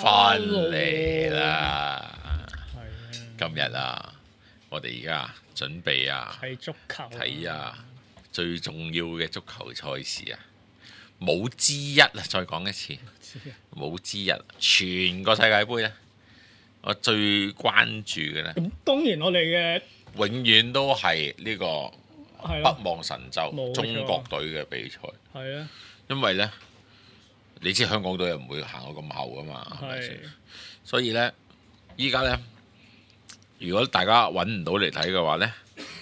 翻嚟啦！今日啊，我哋而家準備啊睇足球， 睇啊最重要嘅足球賽事啊，冇之一啊！再講一次，冇之一，全個世界盃咧，我最關注嘅咧， 咁當然我哋嘅永遠都係呢個北望神州冇錯中國隊嘅比賽。 係啊， 因為咧，你知香港隊又唔會行到咁後噶嘛，係咪先？所以咧，依家咧，如果大家揾唔到嚟睇嘅話咧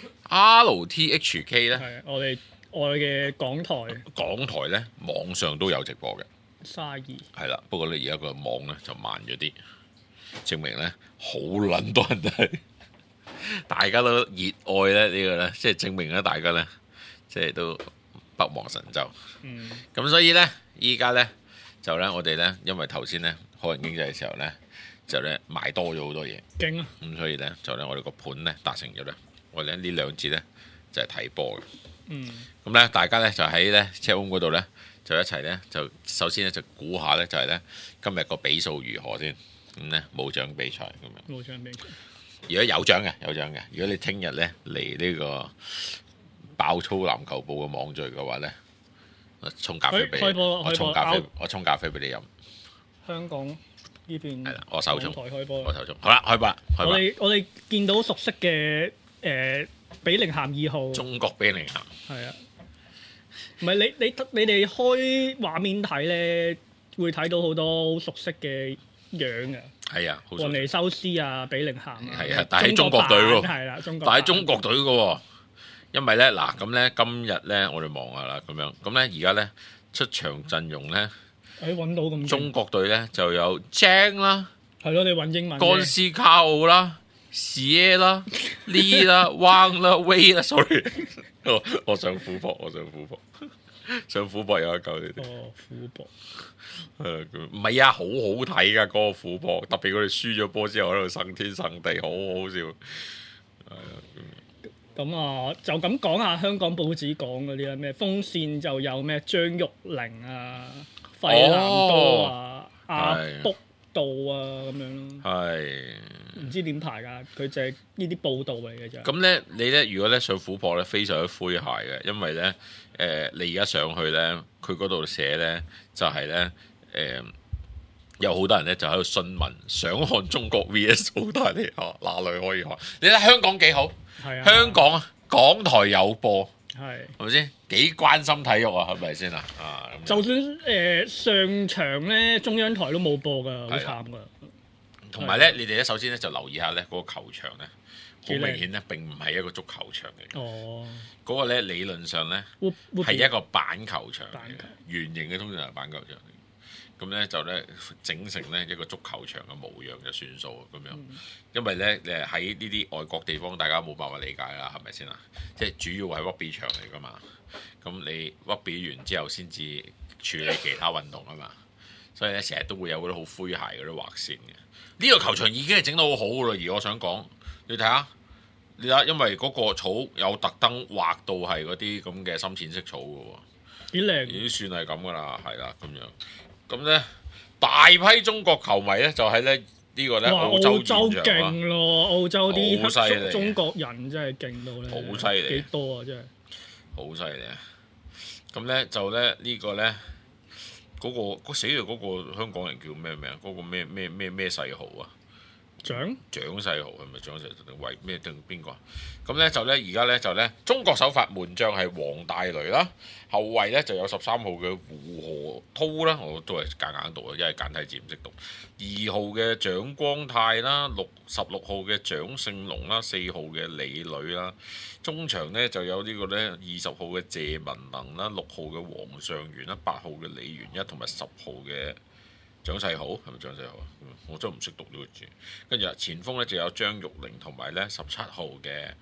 ，RTHK 咧， 係我哋愛嘅港台咧網上都有直播嘅， 32 係啦。不過咧，而家個網咧就慢咗啲，證明咧好撚多人睇，大家都熱愛咧呢個咧，即係證明咧大家咧，即係都北望神州。咁所以咧，依家咧就咧，我哋咧，因為頭先咧海運經濟嘅時候咧，就咧買多咗好多嘢， 勁啊！ 咁所以咧就咧我哋個盤咧達成咗咧，我哋呢兩節咧就係睇波嘅。咁咧大家咧就喺咧 chatroom 嗰度咧就一齊咧就首先咧就估下咧就係咧今日個比數如何先，咁咧冇獎比賽咁樣。 冇獎比賽。 如果有獎嘅有獎嘅，如果你聽日咧嚟呢個爆粗籃球部嘅網聚嘅話咧，我沖咖啡俾你，我沖咖啡俾你飲。 香港呢邊係啦，我手沖， 台開波， 我手沖。好啦，開波啦，開波。 我哋見到熟悉嘅比寧咸2號， 中國比寧咸係啊，唔係你哋開畫面睇咧，會睇到好多好熟悉嘅樣嘅。 係啊，好熟悉。 雲尼修斯啊，比寧咸啊， 係啊，但係中國隊喎， 係啦， 但係中國隊嘅喎。因為咧嗱，咁咧今日咧我哋望下啦，咁樣咁咧而家咧出場陣容咧， 揾到咁中國隊咧就有 Jang 啦， 係咯，你揾英文干斯卡奧啦、Sir 啦、Lee 啦、Wang 啦、Wei 啦 ，sorry， 我上虎博，上虎博有一嚿你哋。 哦，虎博。 唔係啊，好好睇噶嗰個虎博，特別佢哋輸咗波之後喺度生天生地，好好笑。 咁啊，就咁講下香港報紙講嗰啲啦，咩風扇就有咩張玉玲啊、費南多啊、阿卜道啊咁樣咯。係。唔知點排㗎？佢就係呢啲報道嚟嘅啫。 咁咧，你咧如果咧上虎博咧，非常之詼諧嘅，因為咧你而家上去咧，佢嗰度寫咧就係咧有好多人咧就喺度詢問，想看中國 VS 澳大利亞，哪裡可以看？你睇香港幾好？ 係啊， 香港啊，港台有播， 係咪先？幾關心體育啊？係咪先啊？ 就算上場咧，中央台都冇播㗎，好慘㗎。 同埋咧，你哋咧首先咧就留意下咧嗰個球場咧，好明顯咧並唔係一個足球場嚟嘅。哦，嗰個咧理論上咧係一個板球場嚟嘅，圓形嘅通常係板球場嚟。咁咧就咧整成咧一個足球場嘅模樣就算數咁樣，因為咧誒喺呢啲外國地方，大家冇辦法理解啦，係咪先啊？即係主要係屈比場嚟噶嘛，咁你屈比完之後先至處理其他運動啊嘛，所以咧成日都會有嗰啲好詼諧嗰啲畫線嘅。呢個球場已經係整到好好噶啦，而我想講，你睇下，因為嗰個草有特登畫到係嗰啲咁嘅深淺色草嘅喎， 幾靚， 已經算係咁噶啦，係啦咁樣。咁咧，大批中國球迷咧就喺咧呢個咧澳洲勁咯，澳洲啲好中國人真係勁到咧， 好犀利， 幾多啊真係， 好犀利啊！咁咧就咧呢個咧嗰死咗嗰個香港人叫咩名？嗰個咩世豪啊？蔣世豪係咪蔣世豪定為咩定邊個？咁咧就咧而家咧就咧中國首發門將係王大雷啦，後衞咧就有13號嘅胡河濤啦，我都係夾硬讀啊，因為簡體字唔識讀。2號嘅蔣光泰啦，16號嘅蔣勝龍啦，4號嘅李磊啦。中場咧就有呢個咧20號嘅謝文能啦，6號嘅黃尚元啦，8號嘅李元一同埋10號嘅蔣世豪，係咪蔣世豪啊？我真係唔識讀呢個字。跟住前鋒咧就有張玉玲同埋咧17號嘅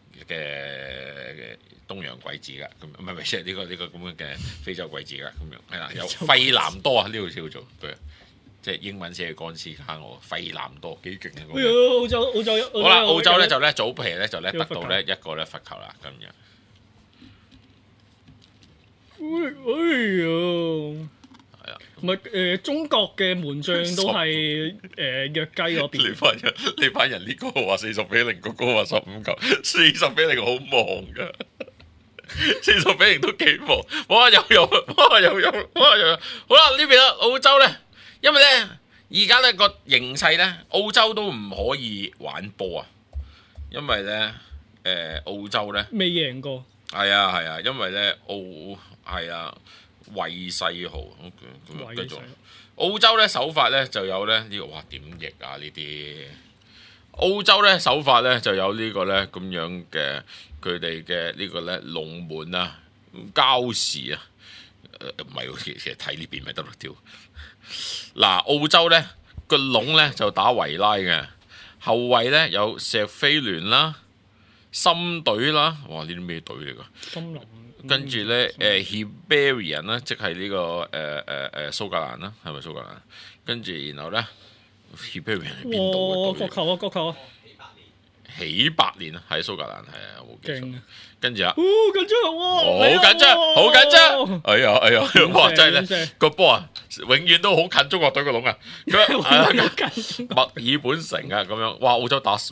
東洋鬼子㗎，咁唔係即係呢個咁樣嘅非洲鬼子㗎，咁樣係啦，有費南多啊，呢度叫做對，即係英文寫係幹斯卡我費南多幾勁啊！ 澳洲好啦，澳洲咧就咧早期咧就咧得到咧一個咧罰球啦，咁樣。係啊， 唔係中國嘅門將都係弱雞嗰邊。 你班人呢個話40-0，嗰個話15球，40-0好忙㗎。40-0都幾忙，哇又好啦呢邊啦，澳洲咧，因為咧而家咧個形勢咧，澳洲都唔可以玩波啊，因為咧澳洲咧未贏過， 係啊，因為咧係啊韋世豪，咁繼續澳洲咧手法咧就有咧呢個哇點譯啊呢啲。澳洲咧手法咧就有呢個咧咁樣嘅佢哋嘅呢個咧龍門啊交士啊，唔係其實睇呢邊咪得咯屌。嗱澳洲咧個籠咧就打維拉嘅，後衞咧有石飛聯啦、森隊啦，哇呢啲咩隊嚟㗎？ 森林。 跟住咧Hibernian 啦，即係呢個蘇格蘭啦，係咪蘇格蘭？跟住然後咧。Hibernian 係邊度嘅隊？ 國球啊！ 喜百年啊，喺蘇格蘭係啊，冇記錯。跟住啊， 緊張好緊張！哎呀，哇真係咧個波啊，永遠都好近中國隊個籠啊！墨爾本城啊，咁樣哇，澳洲打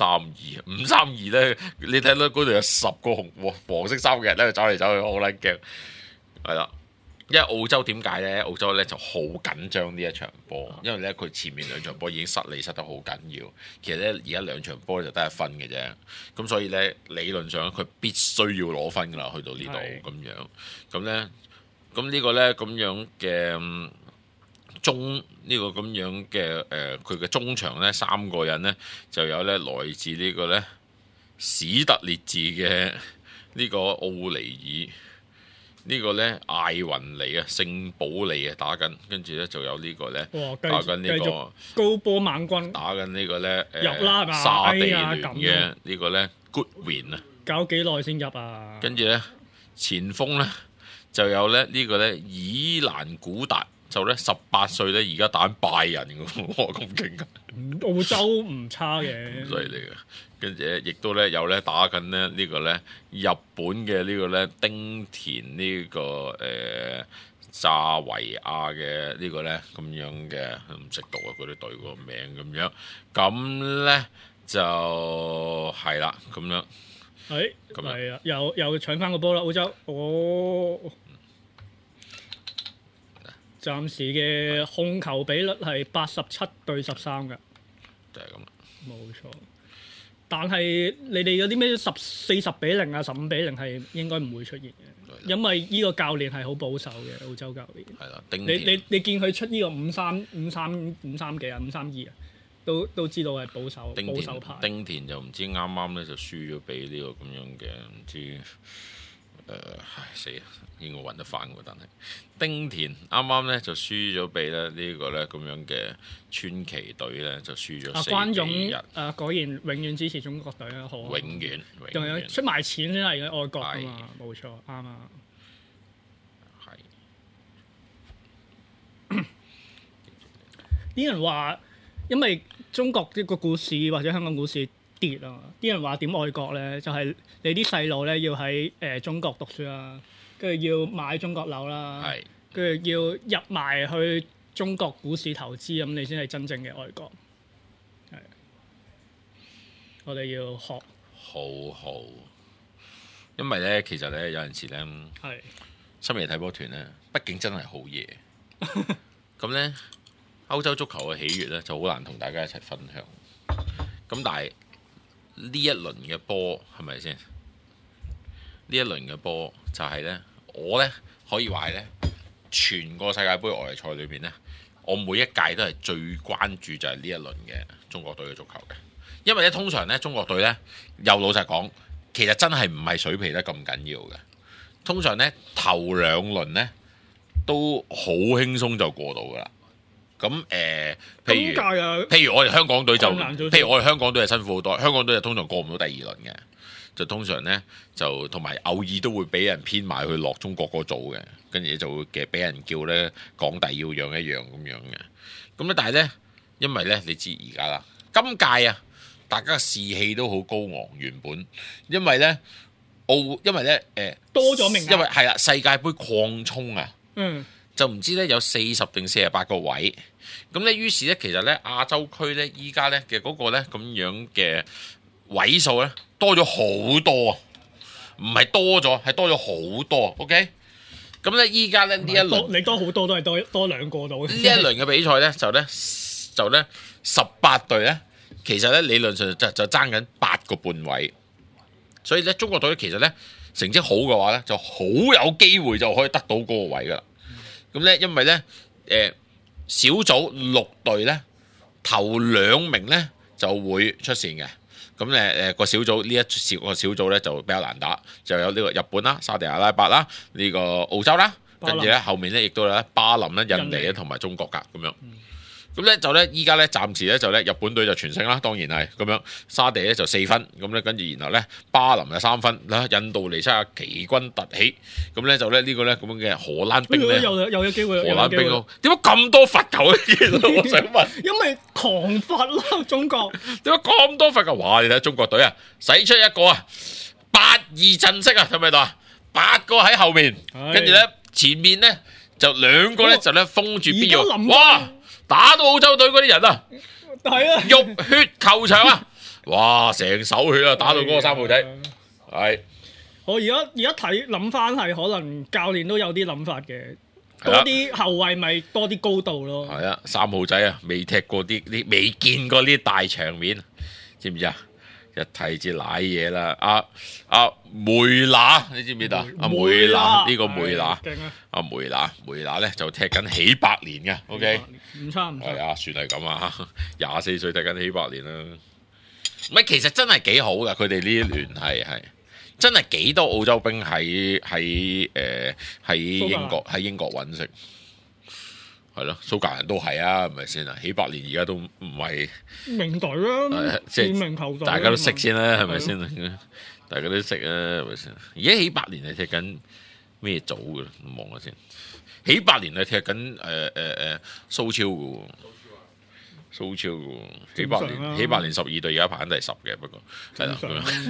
5-3-2咧，你睇到嗰度有10個黃色衫嘅人咧走嚟走去，好撚驚，係啦。因為澳洲點解咧？澳洲咧就好緊張呢一場波，因為咧佢前面2場波已經失利失得好緊要。其實咧而家2場波就得1分嘅啫，咁所以咧理論上佢必須要攞分噶啦，去到呢度咁樣。咁咧，咁呢個咧咁樣嘅呢個咁樣嘅佢嘅中場咧3個人咧就有咧來自呢個咧史特列治嘅呢個奧尼爾。呢個咧艾雲尼啊、聖保利啊打緊，跟住咧就有呢個咧打緊呢個高波猛軍， 打緊呢個咧入啦嘛， 沙地聯嘅呢個咧 Goodwin 啊， 搞幾耐先入啊？ 跟住咧前鋒咧就有咧呢個咧伊蘭古達，就咧18歲咧而家打緊拜仁嘅喎，咁勁㗎！ 澳洲唔差嘅， 犀利嘅。跟住咧，亦都咧有咧打緊咧呢個咧日本嘅呢個咧丁田呢個扎維亞嘅呢個咧咁樣嘅唔識讀啊，嗰啲隊個名咁樣，咁咧就係啦咁樣。 係係啊，又搶翻個波啦，澳洲暫時嘅控球比率係87-13㗎， 就係咁啦。 冇錯。但係你哋嗰啲咩40-0啊、15-0係應該唔會出現嘅，因為呢個教練係好保守嘅澳洲教練。 係啦， 你見佢出呢個5-3幾啊、5-3-2啊，都知道係保守派。 丁田就唔知啱啱咧就輸咗俾呢個咁樣嘅唔知死啊！應該揾得翻喎，但係丁田啱啱咧就輸咗俾咧呢個咧咁樣嘅川崎隊咧就輸咗4-1。關勇果然永遠支持中國隊啊！好，永遠仲有出埋錢先係而家愛國啊嘛，冇錯啱啊。係啲人話，因為中國呢個股市或者香港股市跌啊，啲人話點愛國咧，就係你啲細路咧要喺中國讀書啦。跟住要買中國樓啦，跟住要入埋去中國股市投資，咁你先係真正嘅愛國。係，我哋要學好， 因為咧其實咧有陣時咧，深夜睇波團咧，畢竟真係好夜。咁咧歐洲足球嘅喜悅咧就好難同大家一齊分享。咁但係呢一輪嘅波係咪先？呢一輪嘅波就係咧，我咧可以話咧，全個世界盃外圍賽裏邊咧，我每一屆都係最關注就係呢一輪嘅中國隊嘅足球嘅，因為咧通常咧中國隊咧又老實講，其實真係唔係水皮得咁緊要嘅，通常咧頭2輪咧都好輕鬆就過到噶啦。咁譬如我哋香港隊就，譬如我哋香港隊係辛苦好多，香港隊就通常過唔到第2輪嘅。就通常咧，就同埋偶爾都會俾人編埋去落中國嗰組嘅，跟住就會嘅俾人叫咧港弟要讓一讓咁樣嘅。咁咧，但係咧，因為咧，你知而家啦，今屆啊，大家嘅士氣都好高昂，原本因為咧多咗名額，因為係啦，世界盃擴充啊， 就唔知咧有40定48個位。咁咧於是咧其實咧亞洲區咧依家咧嘅嗰個咧咁樣嘅位數咧多咗好多啊！唔係多咗，係多咗好多。OK， 咁咧依家咧呢一輪你多好多都係多2個度。呢一輪嘅比賽咧就咧18隊咧，其實咧理論上就爭緊8個半位，所以咧中國隊其實咧成績好嘅話咧，就好有機會就可以得到嗰個位噶啦。咁咧因為咧小組6隊咧頭2名咧就會出線嘅。咁個小組呢個小組咧就比較難打，就有呢個日本啦、沙地阿拉伯啦、呢個澳洲啦，跟住咧後面咧亦都有咧巴林啦、印尼咧同埋中國㗎咁樣。咁咧就咧依家咧暫時咧就咧日本隊就全勝啦，當然係咁樣。沙地咧就4分，咁咧跟住然後咧巴林就3分啦，印度尼西亞奇軍突起，咁咧就咧呢個咧咁樣嘅荷蘭兵咧有機會。 荷蘭兵咯，點解咁多罰球咧？其實我想問， 因為狂罰咯，中國點解咁多罰球？哇！你睇中國隊啊，使出一個啊8-2陣式啊，睇唔睇到啊？8個喺後面，跟住咧前面咧就2個咧就咧封住邊個？哇！打到澳洲隊嗰啲人啊， 係啊， 浴血球場啊，哇，成手血啊，打到嗰個3號仔，係。 我而家睇諗翻係可能教練都有啲諗法嘅，多啲後衞咪多啲高度咯。 係啊，3號仔啊，未踢過啲未見過啲大場面，知唔知啊？一睇知瀨嘢啦！阿梅拿，你知唔知啊？阿梅拿呢個梅拿，阿梅拿咧就踢緊喜百年嘅 ，OK， 唔差， 係啊，算係咁啊，24歲踢緊喜百年啦。唔係，其實真係幾好噶，佢哋呢一聯係真係幾多澳洲兵喺英國揾食。係咯，蘇格蘭都係啊，係咪先啊？喜百年而家都唔係名隊啦， 即係名球隊， 大家都識先啦，係咪先？大家都識啊，係咪先？而家喜百年係踢緊咩組嘅？望下先。喜百年係踢緊蘇超嘅喎，蘇超嘅喎。喜百年12隊而家排緊第10嘅，不過係啦。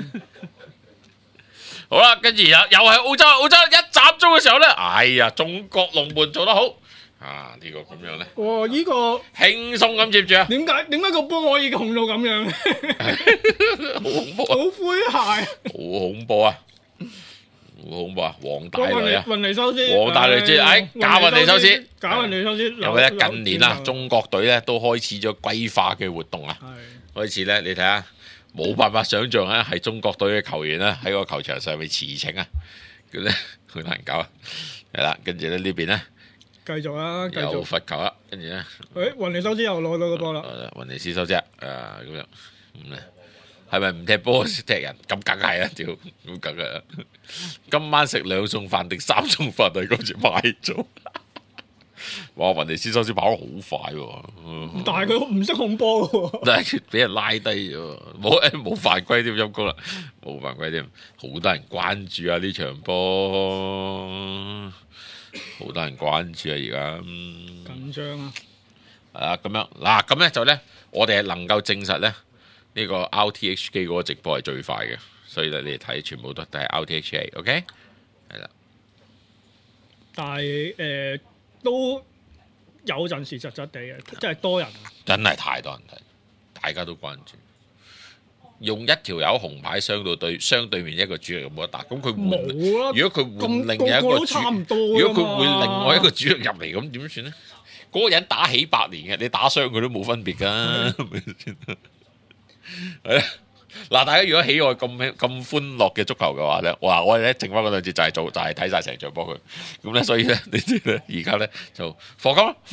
好啦，跟住又係澳洲一集中嘅時候咧，哎呀，中國龍門做得好。呢個咁樣咧， 哇！呢個輕鬆咁接住啊！ 點解個波可以控到咁樣？ 好恐怖啊！ 好詼諧， 好恐怖啊！好恐怖啊！黃大雷啊！ 雲尼修斯， 黃大雷知，假雲尼修斯， 假雲尼修斯。 有咧近年啊，中國隊咧都開始咗歸化嘅活動啊！開始咧，你睇下，冇辦法想像咧，係中國隊嘅球員咧喺個球場上面馳騁啊！佢咧好難搞啊！係啦，跟住咧呢邊咧。 繼續啦， 又罰球啦，跟住咧， 雲尼修斯又攞到個波啦， 雲尼斯修斯咁樣，咁咧係咪唔踢波識踢人？咁梗係啦，屌咁梗係啦！今晚食2餸飯定3餸飯啊？嗰時買咗，哇！雲尼斯修斯跑得好快喎， 但係佢唔識控波喎， 但係俾人拉低咗，冇犯規添，陰功啦，冇犯規添，好多人關注啊呢場波。好多人關注啊！而家緊張啊！ 係啊，咁樣嗱，咁咧就咧，我哋係能夠證實咧呢個 RTHK 嗰個直播係最快嘅，所以咧你哋睇全部都係 RTHK，OK？ 係啦， 但係都有陣時窒窒地嘅，真係多人， 真係太多人睇，大家都關注。用一條友紅牌傷到相對面一個主力有冇得打？咁佢換，如果佢換另一個主，如果佢換另外一個主力入嚟，咁點算咧？嗰個人打起8年嘅，你打傷佢都冇分別㗎，係咪先？係啊，嗱，大家如果喜愛咁歡樂嘅足球嘅話咧，哇！我哋咧剩翻嗰2節就係睇晒成場波佢。咁咧，所以咧，你知咧，而家咧就課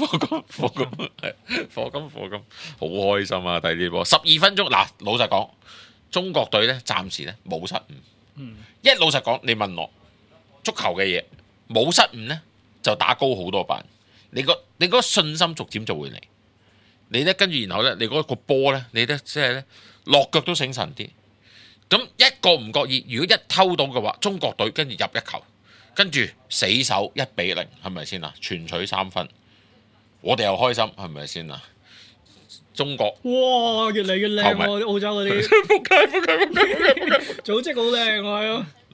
金，好開心啊！睇呢波12分鐘，嗱，老實講。中國隊咧暫時咧冇失誤，一老實講，你問我足球嘅嘢冇失誤咧就打高好多版，你嗰個信心逐漸就會嚟，你咧跟住然後咧你嗰個波咧你咧即係咧落腳都醒神啲，咁一個唔覺意，如果一偷到嘅話，中國隊跟住入一球，跟住死守1-0，係咪先啊？全取3分，我哋又開心，係咪先啊？中國哇，越嚟越靚喎！澳洲嗰啲，仆街，組織好靚喎，係咯。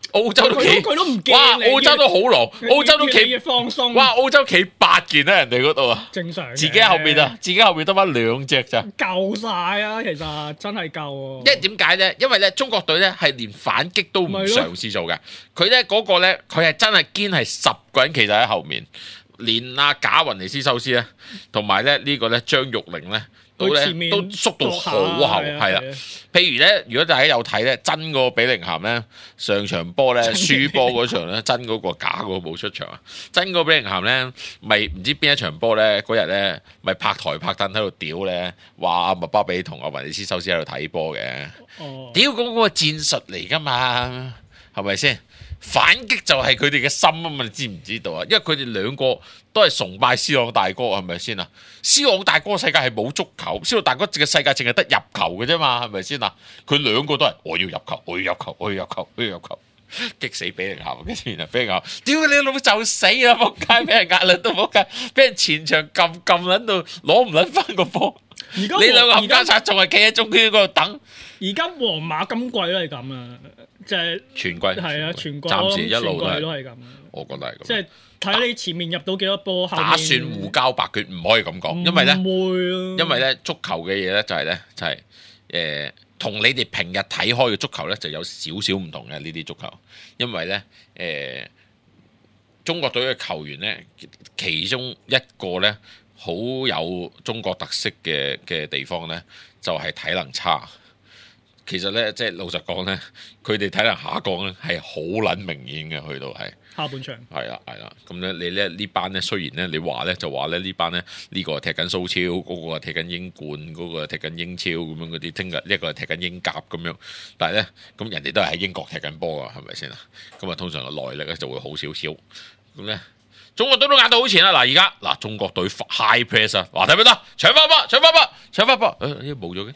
澳洲都企， 佢都唔驚。 哇！澳洲都好狼，澳洲都企放鬆。 哇！澳洲企8件喺人哋嗰度啊， 正常。 自己後邊啊，自己後邊得翻2隻咋， 夠晒啊！其實真係夠喎。 因為點解咧？因為咧中國隊咧係連反擊都唔嘗試做嘅，佢咧嗰個咧佢係真係堅係10個人企晒喺後面，連阿賈雲尼斯修斯咧，同埋咧呢個咧張玉玲咧。都縮到好後，係啦。譬如咧，如果大家有睇咧，真嗰個比寧咸咧上場波咧輸波嗰場咧，真嗰個假嗰個冇出場啊！真嗰個比寧咸咧，咪唔知邊一場波咧，嗰日咧咪拍台拍凳喺度屌咧，話阿麥巴比同阿雲尼斯修斯喺度睇波嘅。屌嗰個戰術嚟㗎嘛，係咪先？反擊就係佢哋嘅心啊嘛，你知唔知道啊？因為佢哋兩個都係崇拜斯朗大哥，係咪先啊？斯朗大哥世界係冇足球，斯朗大哥嘅世界淨係得入球嘅啫嘛，係咪先啊？佢兩個都係我要入球，我要入球，我要入球，我要入球，激死比寧咸嘅先啊！比寧咸，屌你老母就死啦！仆街，俾人壓撚到仆街，俾人前場撳撚到攞唔撚翻個波。你兩個冚家鏟仲係企喺中圈嗰度等。 而家皇馬今季都係咁啊！即係全季係啊，全季暫時一路都係咁。 我覺得係咁。 即係睇你前面入到幾多波， 打算互交白卷，唔可以咁講，因為咧，因為咧足球嘅嘢咧就係咧就係同你哋平日睇開嘅足球咧就有少少唔同嘅呢啲足球，因為咧中國隊嘅球員咧其中一個咧好有中國特色嘅地方咧就係體能差。其實咧，即係老實講咧，佢哋體能下降咧係好撚明顯嘅，去到係下半場。係啦，係啦。咁咧，你咧呢班咧，雖然咧你話咧就話咧呢班咧呢個係踢緊蘇超，嗰個係踢緊英冠，嗰個係踢緊英超咁樣嗰啲，聽日一個係踢緊英甲咁樣。但係咧，咁人哋都係喺英國踢緊波啊，係咪先啊？咁啊，通常個耐力咧就會好少少。咁咧。中國隊都壓到好前啦！嗱，而家嗱中國隊 high press 啊，話睇唔得？搶翻波，搶翻波，搶翻波！冇咗嘅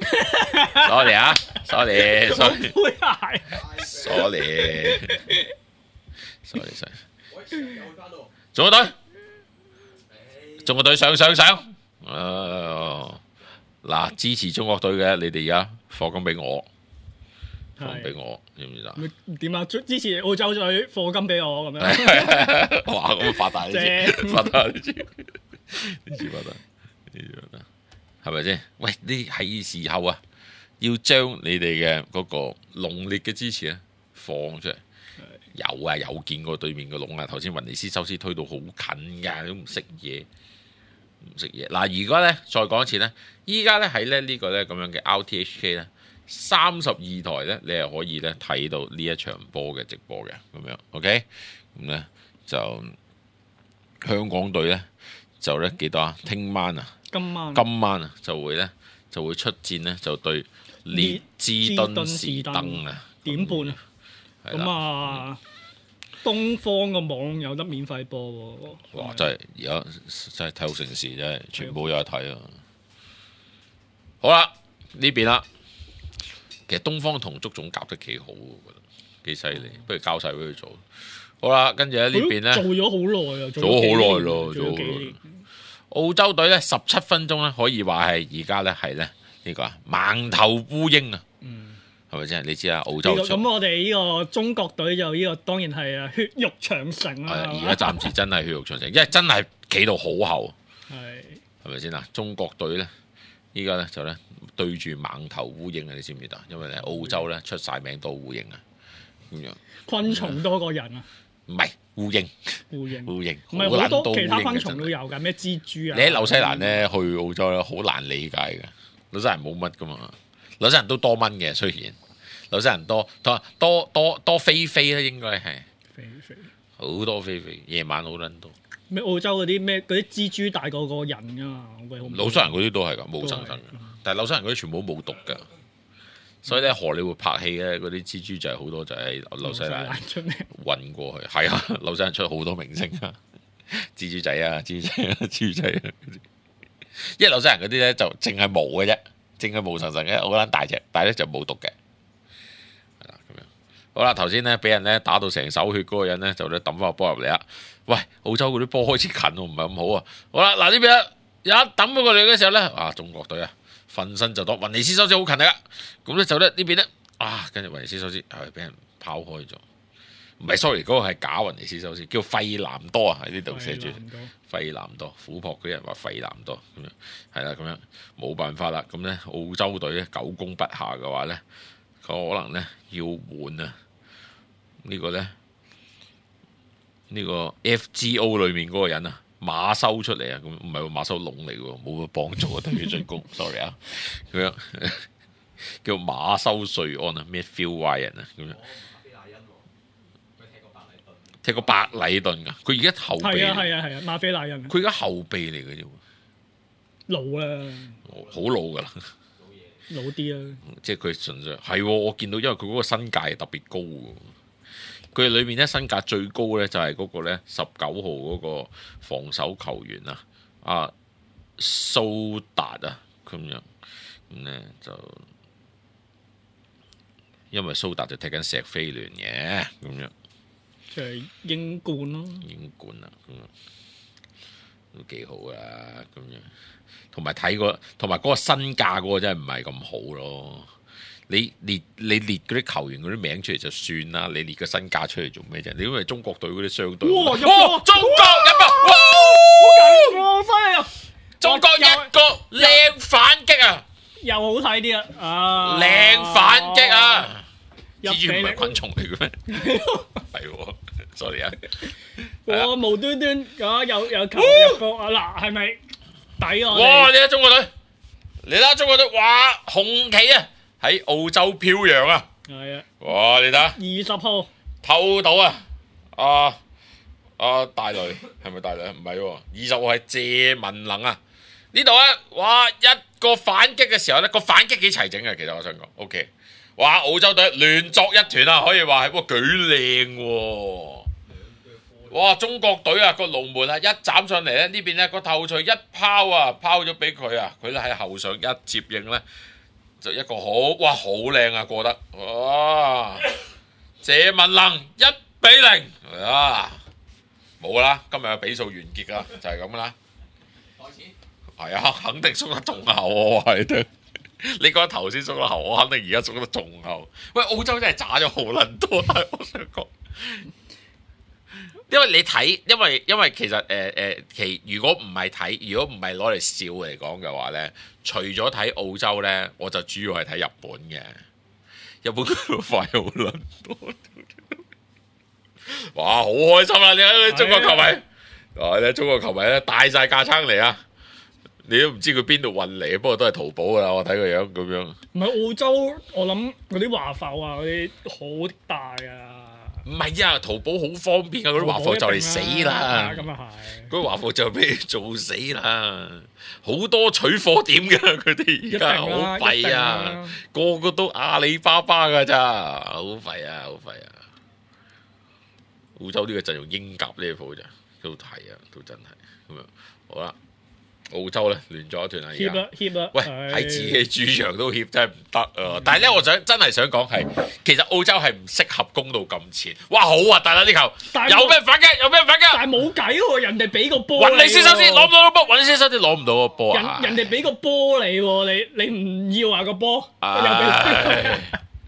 ，sorry 啊，sorry，中國隊上！嗱，支持中國隊嘅，你哋而家課金俾我。放俾我，知唔知啊？ 點啊？支持澳洲隊課金俾我咁樣。 哇！咁發達啲，發達啲，呢次發達，係咪先？喂，呢係時候啊，要將你哋嘅嗰個濃烈嘅支持咧放出嚟。有啊，有見過對面嘅籠啊！頭先雲尼斯修斯推到好近㗎，都唔識嘢，嗱，如果咧再講一次咧，依家咧喺咧呢個咧咁樣嘅 RTHK 咧。32台咧，你係可以咧睇到呢一場波嘅直播嘅咁樣 ，OK？咁咧就香港隊咧就咧幾多啊？聽晚啊，今晚啊就會出戰咧，就對列支敦士登啊， 點半啊？咁啊，東方個網有得免費播喎。 哇！真係而家真係體育城市，真係全部有得睇啊！好啦，呢邊啦。其實東方同足總夾得幾好，我覺得幾犀利，不如交晒俾佢做。好啦，跟住喺呢邊咧， 做咗好耐啊， 做咗好耐咯，做咗幾年。澳洲隊咧17分鐘咧，可以話係而家咧係咧呢個盲頭烏蠅啊，係咪先？你知啦，澳洲咁我哋呢個中國隊就呢個當然係啊血肉長城啦。 而家暫時真係血肉長城，因為真係企到好後，係咪先啊？中國隊咧。依家咧就咧對住盲頭烏蠅啊！你知唔知道？因為咧澳洲咧出晒名多烏蠅啊，咁樣昆蟲多過人啊？ 唔係烏蠅， 唔係好多其他昆蟲都有㗎，咩蜘蛛啊？ 你喺紐西蘭咧去澳洲咧好難理解嘅，紐西蘭冇乜㗎嘛，紐西蘭都多蚊嘅，雖然紐西蘭多飛飛啦，應該係飛好多飛飛，夜晚好撚多。 咩澳洲嗰啲蜘蛛大過個人㗎嘛？ 紐西蘭嗰啲都係㗎，冇生嘅。但係紐西蘭嗰啲全部冇毒㗎，所以咧荷里活拍戲咧嗰啲蜘蛛就係好多就喺紐西蘭運過去。係啊，紐西蘭出好多明星啊，蜘蛛仔啊，蜘蛛仔啊。因為紐西蘭嗰啲咧就淨係毛嘅啫，淨係毛層層嘅，好撚大隻，但係咧就冇毒嘅。係啦，咁樣好啦。頭先咧俾人咧打到成手血嗰個人咧就咧抌翻個波入嚟啦。喂，澳洲嗰啲波開始近喎，唔係咁好啊！好啦，嗱呢邊一抌過嚟嘅時候咧，中國隊啊，瞓身就當雲尼斯修斯好勤力啊！咁咧就咧呢邊咧，跟住雲尼斯修斯係俾人拋開咗， 唔係 sorry，嗰個係假雲尼斯修斯，叫費南多啊，喺呢度寫住費南多，琥珀嗰啲人話費南多咁樣，係啦咁樣冇辦法啦，咁咧澳洲隊咧久攻不下嘅話咧，可能咧要換啊呢個咧呢個 FGO 裏面嗰個人啊。馬修出嚟啊，咁唔係喎，馬修龍嚟喎，冇乜幫助啊，對於進攻，sorry 啊，咁樣叫馬修瑞安啊，咩 Phil Ryan 啊，咁樣。踢過白禮頓㗎，佢而家後備。 係啊，馬菲賴恩。 佢而家後備嚟嘅啫喎。 老啦。 好老㗎啦。 老啲啦。 即係佢純粹係喎，我見到因為佢嗰個身價係特別高喎。佢裏面咧身價最高咧就係嗰個咧19號嗰個防守球員啊，阿蘇達啊咁樣，咁咧就因為蘇達就踢緊石飛聯嘅咁樣， 就係英冠咯， 英冠啊咁樣都幾好啊咁樣，同埋嗰個身價嗰個真係唔係咁好咯。你列嗰啲球員嗰啲名出嚟就算啦，你列個身價出嚟做咩啫？你因為中國隊嗰啲相對， 哇！ 中國入波，哇！ 好緊喎，犀利啊！ 中國一個靚反擊啊！ 又好睇啲啊！ 靚反擊啊！蜘蛛唔係昆蟲嚟嘅咩？係喎 ，sorry 啊！ 我無端端有球入波啊！嗱，係咪抵我？ 哇！你睇中國隊，你睇中國隊，哇！紅旗啊！喺澳洲飄揚啊！ 係啊！ 哇！你睇下 20號偷到啊！大雷係咪大雷？唔係喎，20號係謝文能啊！呢度咧，哇！一個反擊嘅時候咧，個反擊幾齊整嘅，其實我想講 ，OK。哇！澳洲隊亂作一團啊，可以話係哇幾靚喎！哇！中國隊啊個龍門啊一斬上嚟咧，呢邊咧個頭槌一拋啊，拋咗俾佢啊，佢咧喺後上一接應咧。就一個好靚啊，過得哇！謝文能1-0啊，冇啦，今日嘅比數完結啦，就係咁啦。開始係啊，肯定縮得仲後喎，係你覺得頭先縮得後，我肯定而家縮得仲後。喂，澳洲真係渣咗好撚多，我想講。因為你睇，因為其實如果唔係睇，如果唔係攞嚟笑嚟講嘅話咧，除咗睇澳洲咧，我就主要係睇日本嘅。日本嗰度快好撚多，哇！好開心啊！你睇中國球迷，你中國球迷咧帶晒架撐嚟啊！你都唔知佢邊度運嚟，不過都係淘寶㗎啦。我睇個樣咁樣。唔係澳洲，我諗嗰啲華埠啊，嗰啲好大啊。 唔係啊，淘寶好方便啊！嗰啲華埠就嚟死啦， 咁啊係。 嗰啲華埠就俾你做死啦，好多取貨點㗎，佢哋而家好弊啊，個個都阿里巴巴㗎咋，好弊啊，好弊啊！澳洲呢個陣容英甲呢鋪咋，都係啊，都真係咁樣。好啦。澳洲咧亂咗一團啊！ 協啦， 喂，喺自己主場都協真係唔得啊！但係咧，我真係想講係，其實澳洲係唔適合攻到咁前。哇，好核突啊！呢球有咩反擊？有咩反擊？ 但係冇計喎，人哋俾個波。 雲尼斯修斯攞唔到個波，雲尼斯修斯攞唔到個波啊！ 人哋俾個波你喎，你唔要啊個波？ 曳！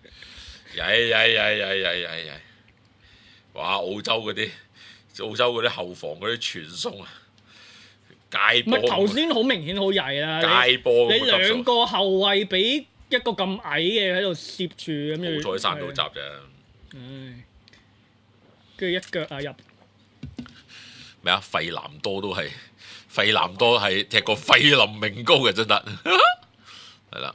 哇！澳洲嗰啲後防嗰啲傳送啊！街波唔係頭先好明顯好曳啦！ 街波你兩個後衞俾一個咁矮嘅喺度攝住咁樣， 好彩山度閘啫。 唉，跟住一腳啊入咩啊？費南多係踢過費林明高嘅真得，係啦。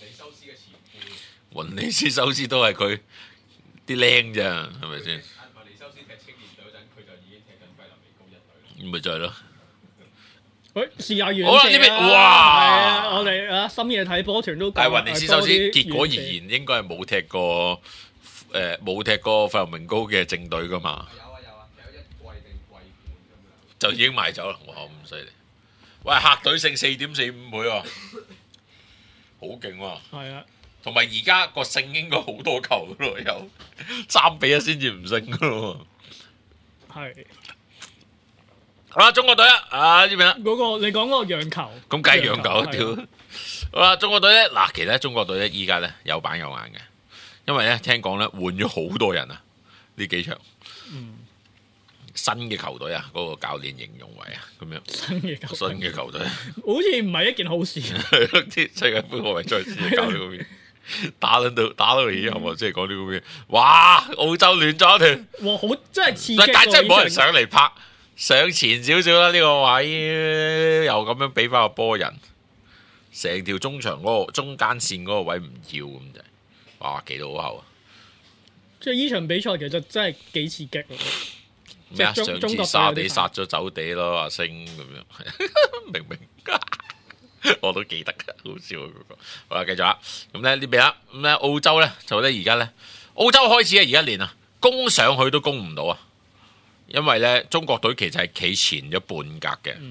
雲尼斯修斯都係佢啲僆咋，係咪先？雲尼修斯踢青年隊嗰陣，佢就已經踢緊費林明高一隊。咪就係咯。 喂，試下遠射好啦，呢邊哇！ 我哋深夜睇波團都。 但係雲尼斯修斯結果而言應該係冇踢過費林明高嘅正隊噶嘛？有啊，有一季定季冠咁樣。就已經賣走啦！哇，咁犀利！喂，客隊勝4.45倍喎，好勁喎！ 係啊。同埋而家個勝應該好多球噶咯，有3-1先至唔勝噶咯喎。係。好啦，中國隊啊，呢邊啦。 嗰個你講嗰個讓球。咁梗係讓球屌！好啦，中國隊咧，嗱，其實中國隊咧依家咧有板有眼嘅，因為咧聽講咧換咗好多人啊，呢幾場新嘅球隊啊，嗰個教練形容為啊咁樣。新嘅球隊， 好似唔係一件好事。 啲世界盃外圍賽事搞呢個邊，打到以後即係講呢個邊。哇！澳洲亂咗一團。 哇！好真係刺激。 但真係冇人上嚟拍，上前少少啦呢個位，又咁樣俾翻個波人，成條中場嗰個中間線嗰個位唔要咁就，哇！企到好後啊！即係呢場比賽其實真係幾刺激咯。 咩啊？上次沙地殺咗走地咯，阿星咁樣，明我都記得㗎，好笑嗰個。好啦，繼續啦。咁咧呢邊啦，咁咧澳洲咧就咧而家咧，澳洲開始啊，而家連啊攻上去都攻唔到啊，因為咧中國隊其實係企前咗半格嘅，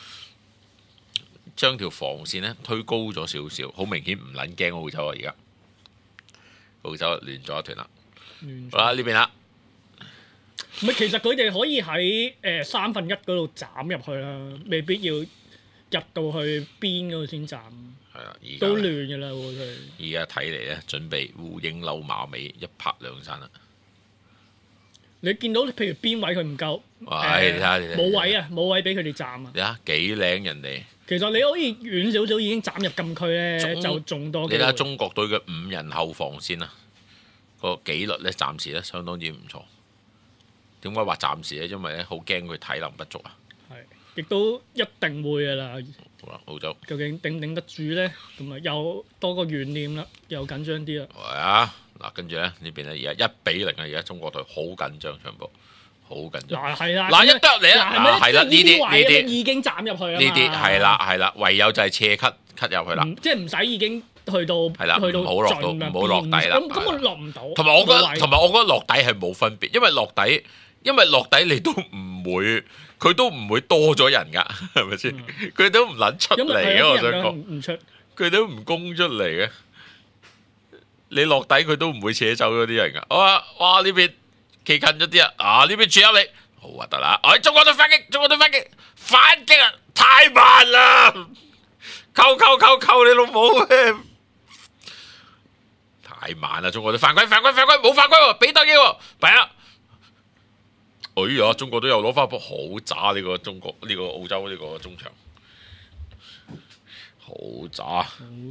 將條防線咧推高咗少少，好明顯唔撚驚澳洲啊！而家澳洲亂咗一團啦。好啦，呢邊啦。 唔係，其實佢哋可以喺3分1嗰度斬入去啦，未必要入到去邊嗰度先斬。係啊，都亂嘅啦喎佢。 而家睇嚟咧，準備烏蠅溜馬尾，一拍兩散啦。 你見到譬如邊位佢唔夠？ 你睇下冇位啊，冇位俾佢哋斬啊！ 你睇幾靚人哋。 其實你可以遠少少已經斬入禁區咧，就仲多。 你睇下中國隊嘅5人後防線啊，個紀律咧暫時咧相當之唔錯。點解話暫時咧？因為咧好驚佢體能不足啊。 係，亦都一定會噶啦。 好啦，澳洲究竟頂唔頂得住咧？咁啊，又多個懸念啦，又緊張啲啦。 係啊，嗱，跟住咧呢邊咧而家1-0啊！而家中國隊好緊張，場波好緊張。 嗱係啦， 嗱一得嚟啊！係啦，呢啲已經斬入去啦。 呢啲係啦，唯有就係斜cut入去啦。 即係唔使已經去到係啦，去到唔好落底啦。 咁我落唔到。 同埋我覺得落底係冇分別，因為落底你都唔會，佢都唔會多咗人噶，係咪先？佢都唔撚出嚟嘅，我想講，佢都唔攻出嚟嘅。你落底佢都唔會扯走嗰啲人噶。好啊，哇呢邊企近咗啲啊！啊呢邊轉入嚟，好核突啦！哎，中國隊反擊，反擊啊！太慢啦！扣你老母咩？太慢啦！中國隊犯規，冇犯規喎，俾多機喎，弊啦！哎呀！中國都有攞翻波，好渣呢個中國呢個澳洲呢個中場，好渣。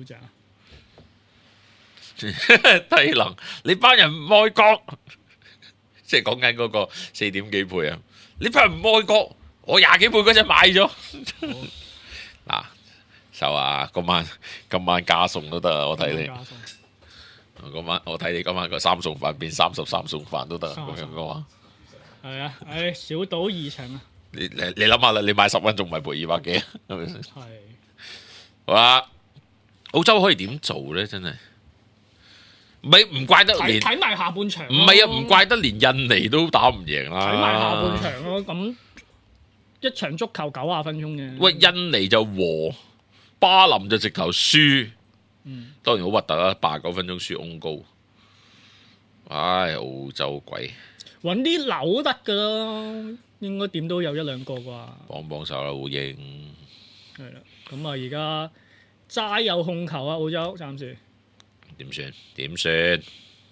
低能，你班人唔愛國，即係講緊嗰個4點幾倍啊！你班人唔愛國，我20幾倍嗰隻買咗。嗱，收啊！今晚加餸都得啊！我睇你。今晚我睇你今晚個3餸飯變33餸飯都得啊！咁樣嘅話。 係啊，小賭怡情啊！ 你諗下啦，你買10蚊仲唔係賠200幾？係咪先？ 係。 好啦，澳洲可以點做咧？真係唔怪得連睇埋下半場。 唔係啊，唔怪得連印尼都打唔贏啦。 睇埋下半場咯，咁一場足球90分鐘嘅。 喂，印尼就和，巴林就直頭輸。當然好核突啦，89分鐘輸翁高。唉，澳洲鬼。揾啲樓得噶啦，應該點都有1-2個啩。 幫手啦，烏蠅。 係啦，咁啊而家齋有控球啊，澳洲暫時。 點算？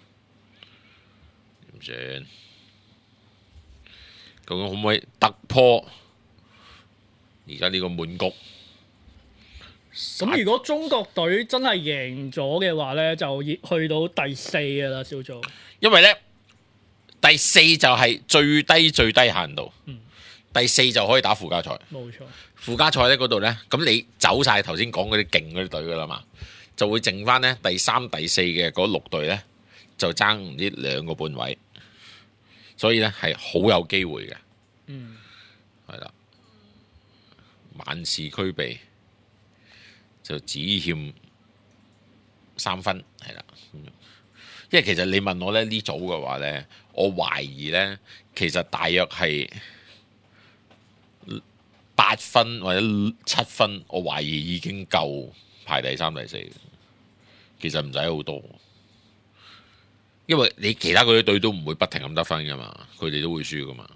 究竟可唔可以突破而家呢個悶局？ 咁如果中國隊真係贏咗嘅話咧，就去到第4噶啦小組。 因為咧。第4就係最低限度，第4就可以打附加賽。 冇錯， 附加賽咧嗰度咧，咁你走晒頭先講嗰啲勁嗰啲隊噶啦嘛，就會剩翻咧第3、第4嘅嗰6隊咧，就爭唔知2個半位，所以咧係好有機會嘅。係啦，萬事俱備，就只欠3分，係啦。因為其實你問我咧呢組嘅話咧，我懷疑咧其實大約係8分或者7分，我懷疑已經夠排第3、第4。其實唔使好多，因為你其他嗰啲隊都唔會不停咁得分噶嘛，佢哋都會輸噶嘛。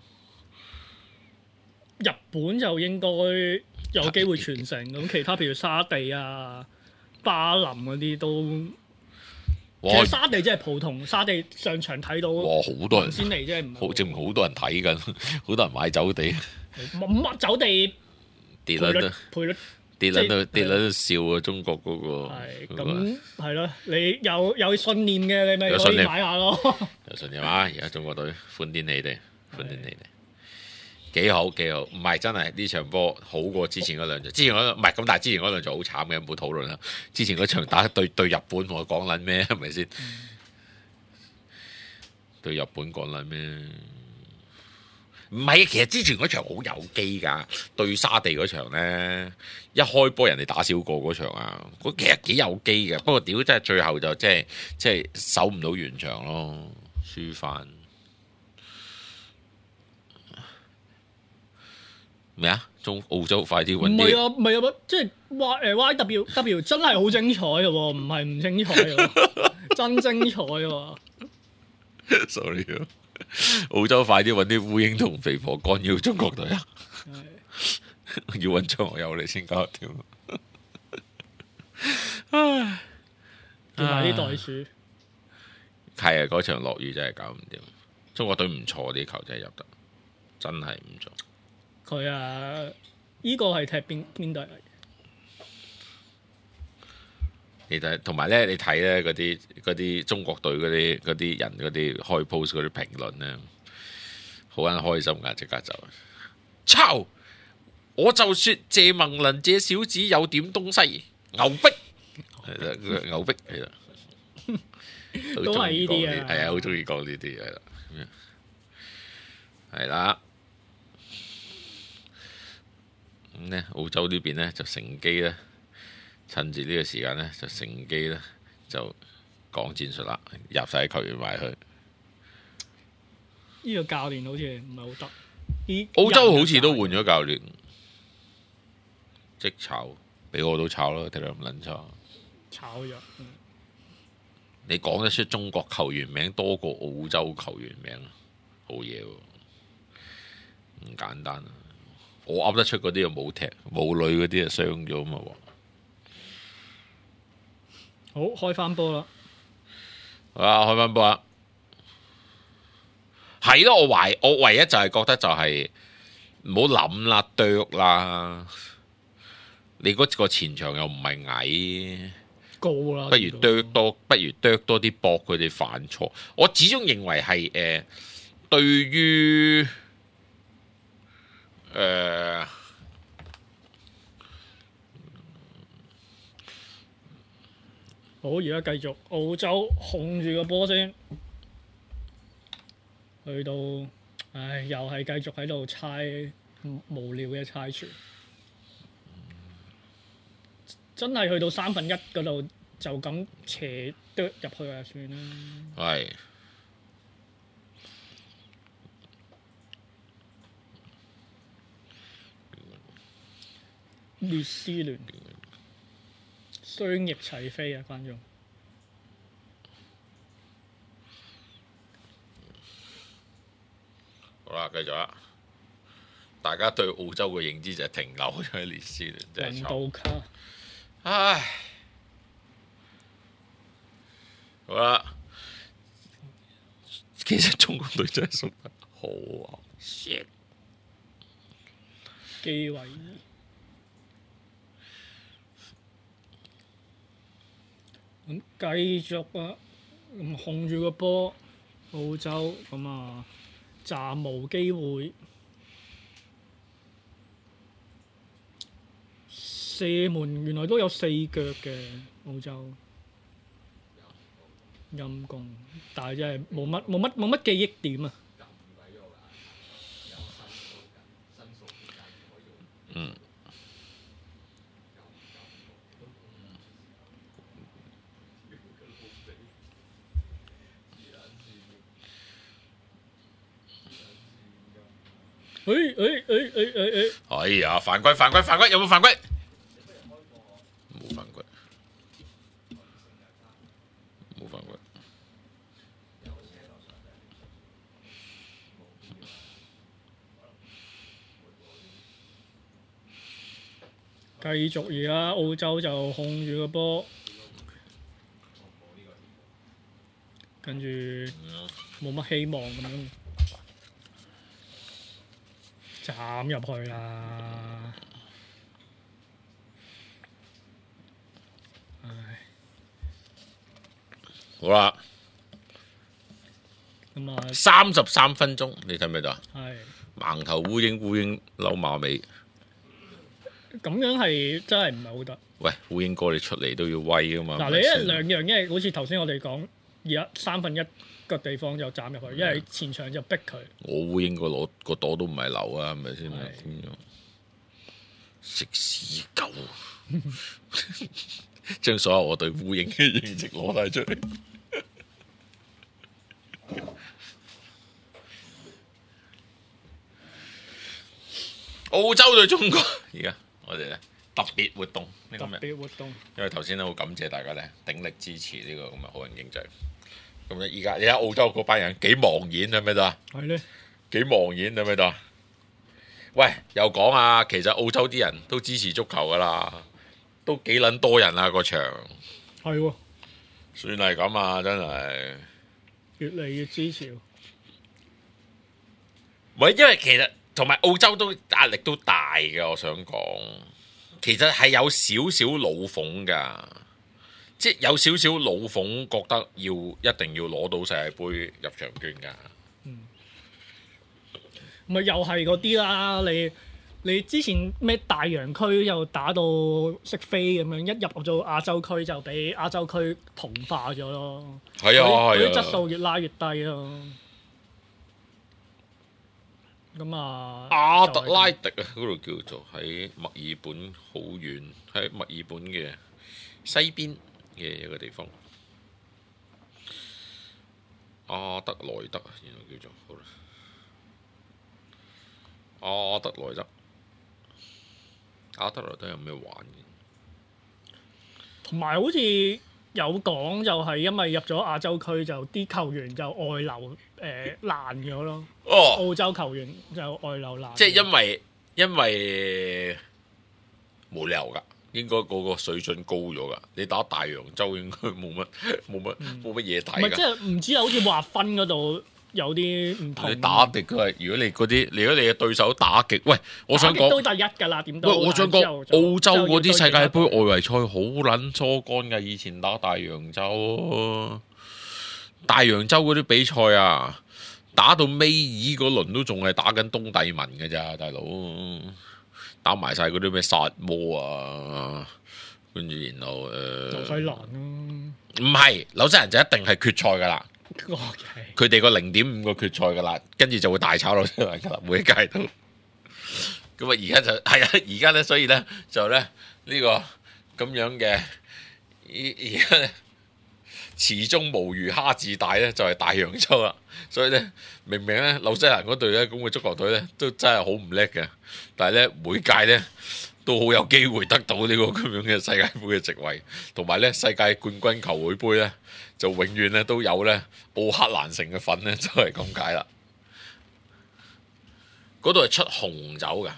日本就應該有機會傳承，咁其他譬如沙地啊、巴林嗰啲都。 其實沙地真係普通，沙地上場睇到， 哇！好多人先嚟真係唔證明好多人睇緊，好多人買走地。 乜走地跌撚都賠率跌撚都笑啊！中國嗰個係咁係咯，你有信念嘅你咪可以買下咯。 有信念啊！而家中國隊歡天喜地，歡天喜地。幾好，唔係真係呢場波好過之前嗰兩場。之前嗰唔係咁，但係之前嗰兩場好慘嘅，唔好討論啦。之前嗰場打對日本，我講撚咩？係咪先？對日本講撚咩？唔係，其實之前嗰場好有機㗎。對沙地嗰場咧，一開波人哋打少個嗰場啊，嗰其實幾有機嘅。不過屌真係最後就即係守唔到完場咯，輸翻。咩啊？澳洲快啲揾啲？ 唔係啊，即係 YWW 真係好精彩嘅喎，唔係唔精彩嘅，真精彩喎。 Sorry 啊，澳洲快啲揾啲烏蠅同肥婆干擾中國隊啊！要揾張學友嚟先搞掂。唉， 叫埋啲袋鼠。 係啊，嗰場落雨真係搞唔掂。中國隊唔錯，啲球真係入得，真係唔錯。 佢啊，依個係踢邊隊嚟？ 你睇，同埋咧，你睇咧嗰啲中國隊嗰啲人嗰啲開 post 嗰啲評論咧，好撚開心㗎，即刻就抄！我就説謝孟麟這小子有點東西，牛逼係啦，牛逼係啦， 都係呢啲啊， 係啊，好中意講呢啲係啦，係啦。咁咧，澳洲呢邊咧就乘機咧，趁住呢個時間咧就乘機咧就講戰術啦，入晒球員埋去。 呢個教練好似唔係好得。 澳洲好似都換咗教練，即炒，俾我都炒啦，睇你咁撚炒。 炒咗。 你講得出中國球員名多過澳洲球員名，好嘢喎，唔簡單啊！我噏得出嗰啲又冇踢，冇女嗰啲就傷咗嘛喎。 好，開翻波啦！ 啊，開翻波啦！係咯，我唯一就係覺得就係唔好諗啦，啄啦。你嗰個前場又唔係矮， 高啦， 不如啄多啲搏佢哋犯錯。我始終認為係對於好，而家繼續澳洲控住個波先，去到，又係繼續喺度猜無聊嘅猜傳，真係去到1/3嗰度就咁斜剁入去就算啦。 係。 列斯聯雙翼齊飛啊！觀眾， 好啦，繼續啦。大家對澳洲嘅認知就係停留咗喺列斯聯，真係雲道卡。 唉，好啦，其實中國隊真係送得好啊 ！shit， 基維爾。咁繼續啊，控住個波，澳洲咁啊，暫無機會。射門原來都有4腳嘅澳洲，陰公，但係真係冇乜記憶點啊！ 嗯。哎呀！犯規！有冇犯規？冇犯規。 繼續而家澳洲就控住個波， 跟住冇乜希望咁樣斬入去啦。唉， 好啦， 咁啊 33分鐘，你睇唔睇到啊？ 係盲頭烏蠅嬲馬尾。 咁樣係真係唔係好得。 喂，烏蠅哥你出嚟都要威噶嘛？ 嗱，你一兩樣，因為好似頭先我哋講，而家1/3個地方就斬入去，因為前場就逼佢。 我烏蠅個攞個朵都唔係流啊，係咪先？食屎狗，將所有我對烏蠅嘅認識攞晒出嚟。澳洲對中國，而家我哋咧特別活動， 特別活動， 因為頭先都好感謝大家咧鼎力支持呢個咁嘅好人經濟。咁咧，而家你睇澳洲嗰班人幾茫然係咪度啊？ 係咧， 幾茫然係咪度啊？喂，又講啊，其實澳洲啲人都支持足球噶啦，都幾撚多人啊個場。 係喎， 算係咁啊，真係越嚟越支持。 唔係，因為其實同埋澳洲都壓力都大嘅，我想講，其實係有少少老諷㗎，即係有少少老諷，覺得一定要攞到世界盃入場券㗎。 咪又係嗰啲啦，你之前咩大洋區又打到識飛咁樣，一入到亞洲區就俾亞洲區同化咗咯。 係啊， 嗰啲質素越拉越低咯。咁啊， 阿特拉迪啊，嗰度叫做喺墨爾本好遠，喺墨爾本嘅西邊嘅一個地方。阿德萊德啊，原來叫做好啦。阿德萊德有咩玩嘅？ 同埋好似有講就係因為入咗亞洲區就啲球員就外流爛咗咯。 哦， 澳洲球員就外流爛。 即係因為冇理由㗎，應該個個水準高咗㗎。你打大洋洲應該冇乜嘢睇㗎。 唔係即係唔知啊，好似劃分嗰度。有啲唔同。 你打極佢係，如果你嘅對手打極，喂，我想講都第一㗎啦，點都。 喂，我想講澳洲嗰啲世界盃外圍賽好撚粗乾㗎，以前打大洋洲嗰啲比賽啊，打到尾二嗰輪都仲係打緊東帝汶㗎咋，大佬打埋晒嗰啲咩薩摩啊，跟住然後紐西蘭咯。 唔係紐西蘭就一定係決賽㗎啦。佢哋個0.5個決賽噶啦，跟住就會大炒落出嚟噶啦，每一屆都。咁啊，而家就係啊，而家咧，所以咧就咧呢個咁樣嘅，而家咧池中無魚蝦自大咧，就係大洋洲啦。所以咧，明明咧紐西蘭嗰隊咧咁嘅足球隊咧，都真係好唔叻嘅，但係咧每屆咧都好有機會得到呢個咁樣嘅世界盃嘅席位，同埋咧世界冠軍球會盃咧。就永遠咧都有咧奧克蘭城嘅份咧，就係咁解啦。嗰度係出紅酒㗎，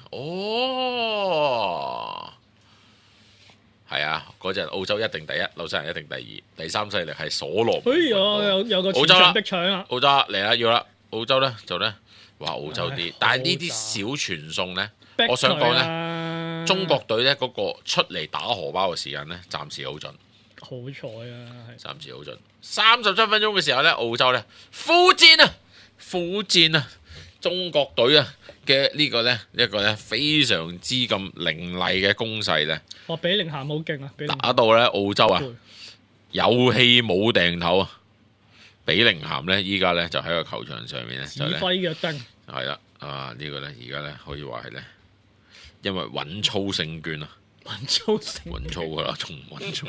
哦，係啊，嗰陣澳洲一定第一，紐西蘭一定第二，第三勢力係所羅門。 有個前場逼搶啊！ 澳洲嚟啦，要啦，澳洲咧就咧，哇澳洲啲，但係呢啲小傳送咧，我想講咧，中國隊咧嗰個出嚟打荷包嘅時間咧，暫時好準。 好彩啊！ 暫時好準。37分鐘嘅時候咧，澳洲咧苦戰啊！中國隊啊嘅呢個咧一個咧非常之咁凌厲嘅攻勢咧。 哇！比寧咸好勁啊！ 打到咧澳洲啊有氣冇掟頭啊！比寧咸咧依家咧就喺個球場上面咧指揮約定係啦啊！呢個咧而家咧可以話係咧，因為穩操勝券啊！穩操噶啦，仲穩操。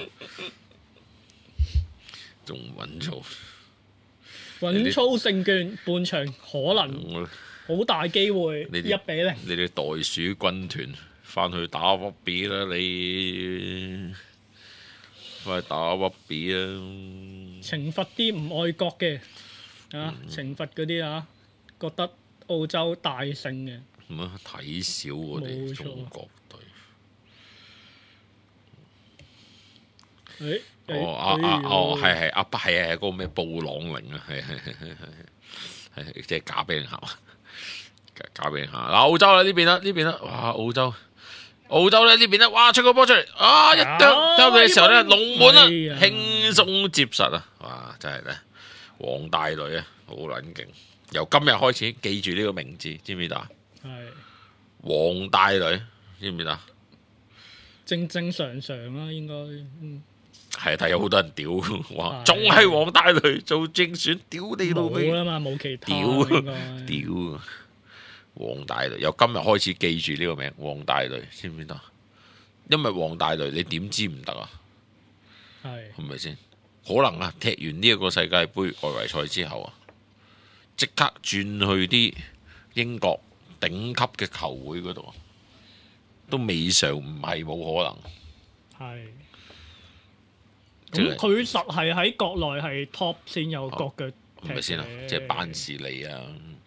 穩操勝券，半場可能好大機會1-0。 你哋袋鼠軍團翻去打屈比啦，你翻去打屈比啦。 懲罰啲唔愛國嘅啊，懲罰嗰啲啊，覺得澳洲大勝嘅。 咁啊，睇小我哋中國隊。 係嗰個咩布朗寧啊，係即係假俾人行，假俾人行。嗱，澳洲啦呢邊啦，哇澳洲咧呢邊咧，哇出個波出嚟，一啄嘅時候咧，龍門啊輕鬆接實啊，哇真係咧，黃大雷啊好撚勁，由今日開始記住呢個名字，知唔知道？係黃大雷，知唔知道？ 正常啦，應該係，但係有好多人屌，哇仲係黃大雷做正選，屌你老味！ 冇啦嘛，冇其他。 屌黃大雷，由今日開始記住呢個名，黃大雷，知唔知得？因為黃大雷，你點知唔得啊？係咪先？可能啊，踢完呢一個世界盃外圍賽之後啊，即刻轉去啲英國頂級嘅球會嗰度，都未嘗唔係冇可能。係。咁佢實係喺國內係 top 先有國腳， 係咪先啊？即係班士利啊，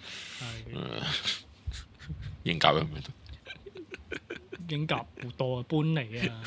英甲有咩？ 英甲好多啊，搬嚟啊，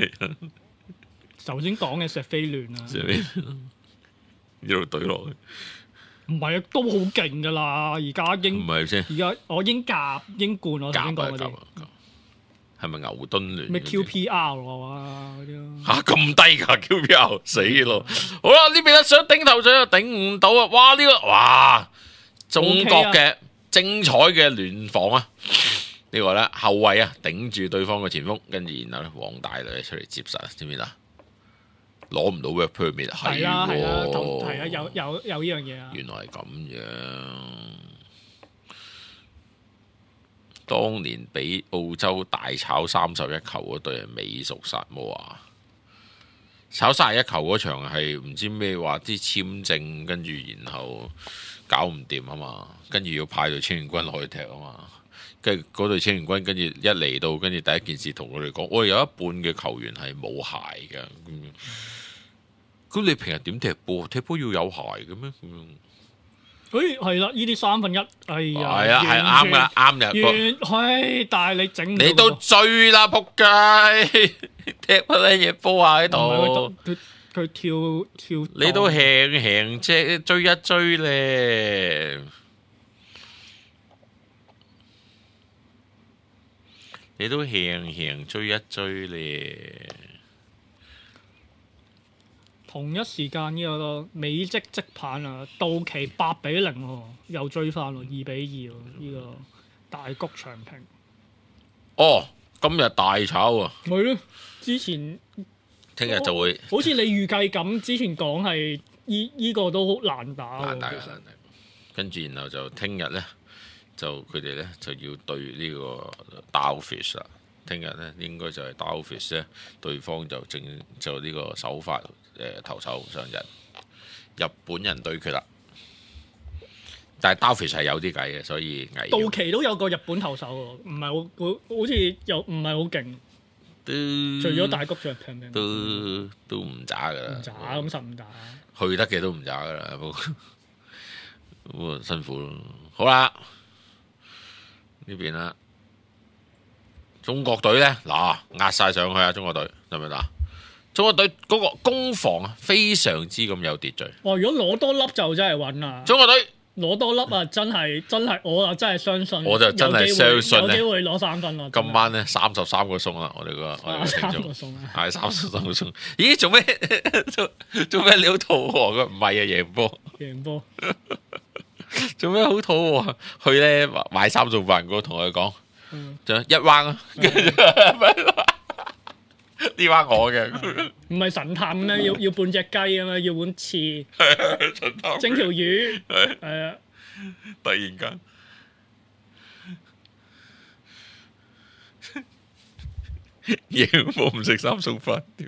頭先講嘅石飛聯啊， 一路懟落去， 唔係啊，都好勁噶啦！而家英唔係先， 而家我英甲、英冠我頭先講嗰啲， 係咪牛頓聯？ 咩 QPR 啊嗰啲嚇咁低㗎 QPR 死咯！好啦，呢邊咧想頂頭上又頂唔到啊！哇呢個哇中國嘅精彩嘅聯防啊！呢個咧後衞啊頂住對方嘅前鋒，跟住然後咧黃大雷出嚟接實，知唔知啊？攞唔到 work permit 係啊係啊，有呢樣嘢啊！ 原來係咁樣。當年俾澳洲大炒31球嗰隊係美屬薩摩亞，炒31球嗰場係唔知咩話啲簽證，跟住然後搞唔掂啊嘛，跟住要派隊青年軍落去踢啊嘛，跟住嗰隊青年軍跟住一嚟到，跟住第一件事同我哋講，我哋有一半嘅球員係冇鞋嘅，咁你平日點踢波？踢波要有鞋嘅咩？ 係啦，呢啲1/3，係啊， 係啱噶，啱嘅。係，但係你整你都追啦，仆街！踢乜嘢波啊喺度？ 佢跳， 你都輕啫，追一追咧。你都輕追一追咧。 同一時間呢個美職職棒啊，道奇8-0喎，又追翻喎，2-2喎，呢個大谷翔平。 哦，今日大炒啊！ 係咯，之前聽日就會好似你預計咁，之前講係依個都好難打。難打。 跟住然後就聽日咧，就佢哋咧就要對呢個 Downfish 啦。聽日咧應該就係 Downfish 咧，對方就呢個首發。投手上日本人對決啦，但係 Downfish 係有啲計嘅，所以危險。道奇都有個日本投手喎，唔係好似又唔係好勁，除咗大谷翔平都唔渣噶啦， 唔渣咁實唔打， 去得嘅都唔渣噶啦，不過辛苦咯。好啦，呢邊啦，中國隊咧嗱壓晒上去啊！中國隊得唔得啊？中國隊嗰個攻防啊，非常之咁有秩序。哇！ 如果攞多粒就真係穩啦。中國隊攞多粒啊，真係我啊真係相信。 我就真係相信有機會攞3分咯。 今晚咧33個送啦，我哋個聽眾係33個送。咦？做咩做咩？你好肚餓噶？唔係啊，贏波。做咩好肚餓？去咧買3送飯嗰個同佢講，就一彎啊。呢班我嘅， 唔係神探咩？要半隻雞啊嘛，要碗翅，整條魚，係啊！ 突然間，贏波唔食3送飯，屌！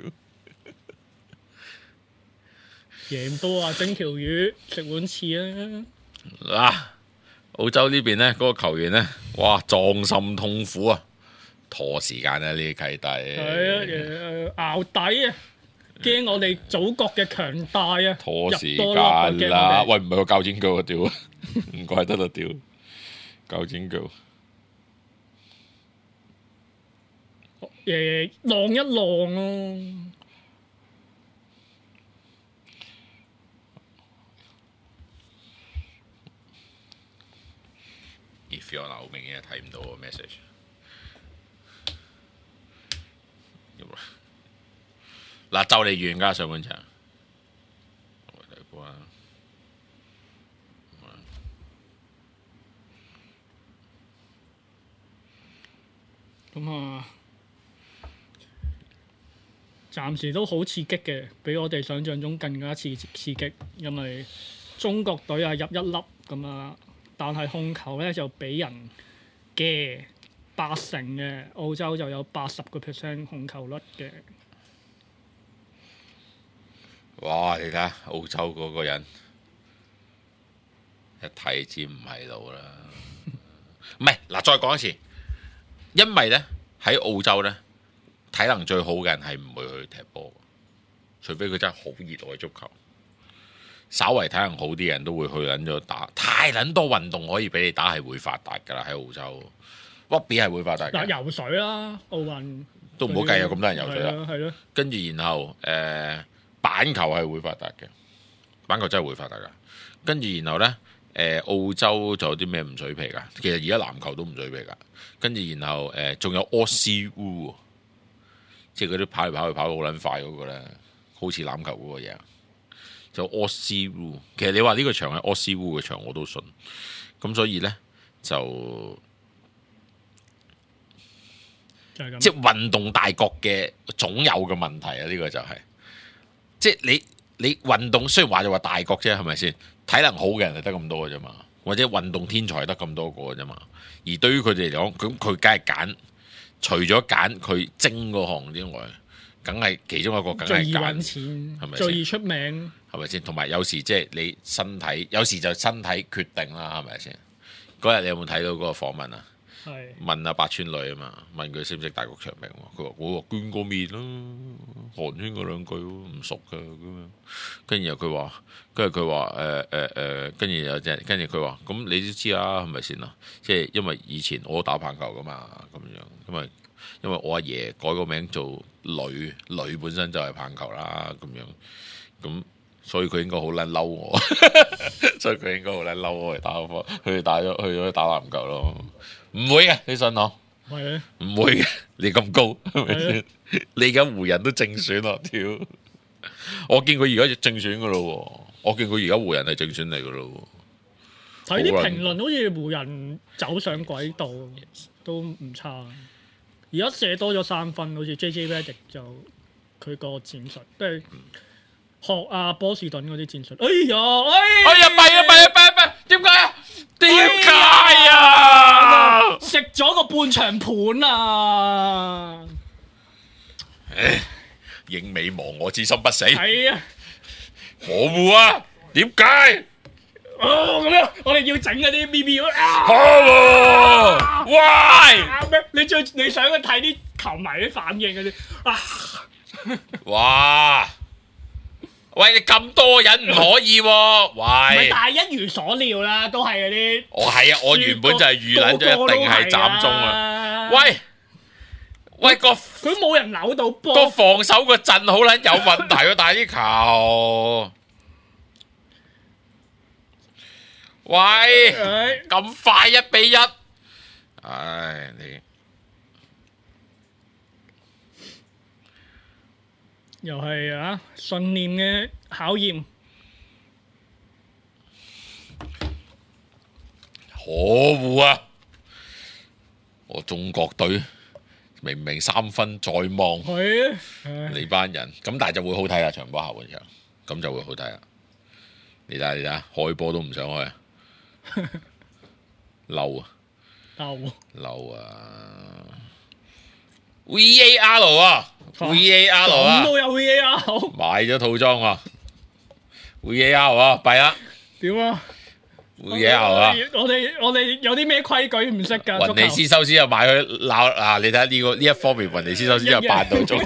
贏波啊，整條魚，食碗翅啊！ 嗱，澳洲呢邊咧，嗰個球員咧，哇，壯心痛苦啊！拖時間啊！呢啲契弟係啊，淆底啊！驚我哋祖國嘅強大啊！ 拖時間啦！喂，唔係個鉸剪腳啊！屌，唔怪得啦！屌，鉸剪腳。 浪一浪咯， Fiona 好明顯係睇唔到個 message。嗱，就嚟完㗎上半場。 咁啊，暫時都好刺激嘅，比我哋想象中更加刺激，因為中國隊啊入一粒咁啊，但係控球咧就俾人嘅80%嘅，澳洲就有80% 控球率嘅。 哇！你睇下澳洲嗰個人，一睇知唔喺度啦。唔係嗱，再講一次。因為咧喺澳洲咧，體能最好嘅人係唔會去踢波，除非佢真係好熱愛足球。稍為體能好啲人都會去撚咗打，太撚多運動可以俾你打係會發達㗎啦喺澳洲。屈比係會發達㗎。 游水啦，奧運都唔好計有咁多人游水啦。 係咯。 跟住然後板球係會發達嘅，板球真係會發達㗎。跟住然後咧。澳洲仲有啲咩唔水皮㗎？其實而家籃球都唔水皮㗎。跟住然後仲有 Aussie Woo， 即係嗰啲跑嚟跑去跑到好撚快嗰個咧，好似籃球嗰個嘢。就 Aussie Woo， 其實你話呢個場係 Aussie Woo 嘅場我都信。咁所以咧就即係運動大國嘅總有嘅問題啊！呢個就係即係你運動雖然話就話大國啫，係咪先？體能好嘅人係得咁多嘅啫嘛，或者運動天才得咁多個嘅啫嘛。而對於佢哋嚟講，咁佢梗係揀，除咗揀佢精嗰行之外，梗係其中一個梗係揀。最易揾錢，係咪最易出名，係咪先？同埋有時即係你身體，有時就身體決定啦，係咪先？嗰日你有冇睇到嗰個訪問啊？係問阿八村壘啊嘛，問佢識唔識大谷翔平喎？佢話我捐個面咯，寒暄嗰兩句唔熟㗎咁樣。跟住又佢話，跟住佢話跟住有隻，跟住佢話咁你都知啦，係咪先啊？即係因為以前我打棒球噶嘛，咁樣因為我阿爺改個名做女本身就係棒球啦，咁樣咁。所以佢應該好撚嬲我，所以佢應該好撚嬲我嚟打波，去咗打籃球咯。唔會嘅，你信我？係啊，唔會嘅，你咁高係咪先？你而家湖人都正選咯，屌！我見佢而家正選噶咯，我見佢而家湖人係正選嚟噶咯。睇啲評論好似湖人走上軌道，都唔差。而家射多咗3分，好似 JJ Redick 就佢個戰術都係。學啊波士頓嗰啲戰術，哎呀，弊，點解啊？點解啊？食咗個半場盤啊！英美亡我之心不死，係啊，可惡啊！點解？咁樣，我哋要整嗰啲 BB 啊！喂，你想去睇啲球迷啲反應嗰啲啊？哇！喂，你咁多人唔可以喎！喂，但係一如所料啦，都係嗰啲。係啊，我原本就係預諗咗一定係斬中啊！喂，佢冇人扭到波，個防守個陣好撚有問題喎，但係啲球，喂，咁快1-1，唉你。又係啊，信念嘅考驗，可惡啊！我中國隊明明3分在望，你班人咁，但係就會好睇啊！場波下半場，咁就會好睇啊！你睇下，開波都唔想開啊，嬲啊！嬲啊 ！VAR 啊！ VAR 啊！咁都有 VAR， 買咗套裝喎 ，VAR 啊，弊啦！點啊 ？VAR 啊！我哋有啲咩規矩唔識㗎？雲尼斯修斯又買佢鬧嗱，你睇下呢一方面，雲尼斯修斯又扮到中，